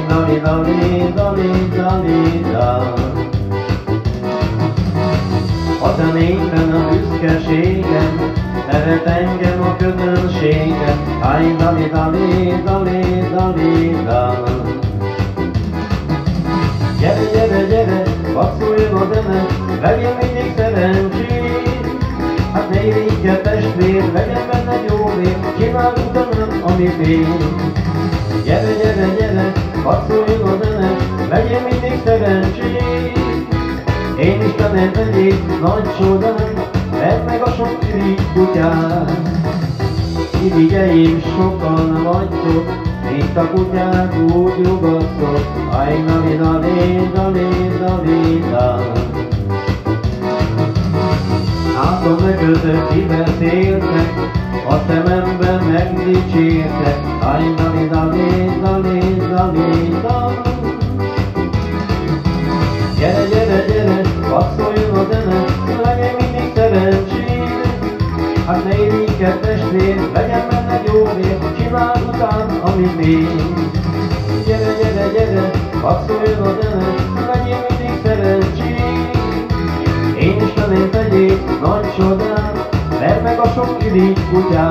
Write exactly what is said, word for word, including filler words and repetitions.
dali, dali, dali, dali, dal. A zenében a büszkeségem, szeret engem a közönségem, áj, dali, dali, dali, dali, dal. Gyere, gyere, gyere, passzoljon a zene, legyen mindig szerencsét. Hát ne irigyke testvér, legyen benne jó vér, csinál utána, amit én. Gyere, gyere, gyere, passzoljon a zene, legyen mindig szerencsét. Én Istenem vegyék nagy csodát, vedd meg a sok irigy kutyát. Irigyeim sokan vagytok, mint a kutyák úgy nyugodtok, áj, dali, dali, dali, dali, dal. Hátam mögöttök kibeszéltek, a szememben megdicsértek, áj, dali, dali, dali, dali, dal. Gyere, gyere, gyere, passzoljon a zene, legyen mindig szerencsét. Hát ne irigykedj testvér, legyen benne jó vér, csináld után, amit én. Gyere, gyere, gyere, passzoljon a zene, legyen mindig szerencsét. Én Istenem tegyék nagy csodát, vedd meg a sok irigy kutyát.